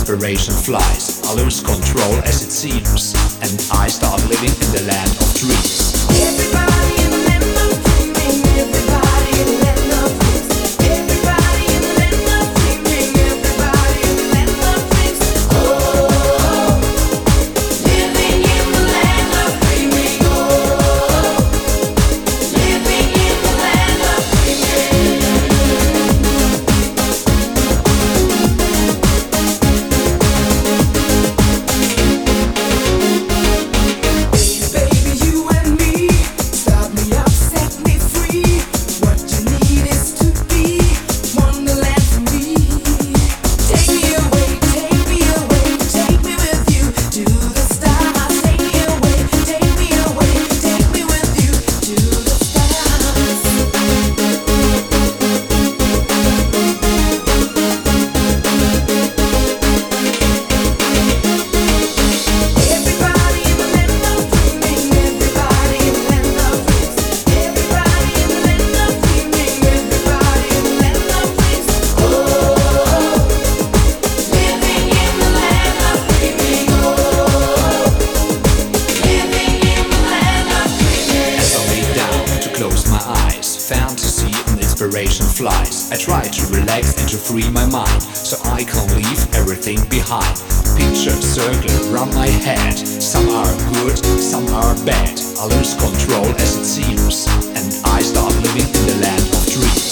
inspiration flies. I lose control as it seems, and I start living in the land of dreams. Everybody in the land of dreaming, everybody in the land of dreams. Everybody in the land of dreaming, everybody in the land of dreams. Oh, living in the land of dreaming. Oh, living in the land of dreaming. Baby, you and me, start me up, set me free. What you need is to be wonderland for me. Take me away, take me away, take me with you to the stars. Take me away, take me away, take me with you to the stars. Everybody in the land of dreaming, everybody in the land of dreams. Everybody in the land of dreaming, everybody in the land of dreams. Oh, living in the land of dreaming. Oh, living in the land of dreaming. As I lay down to close my eyes, fantasy and inspiration flies. I try to relax and to free my mind, so I can leave everything behind. Pictures circle around my head. Some are good, some are bad. I lose control as it seems, and I start living in the land of dreams.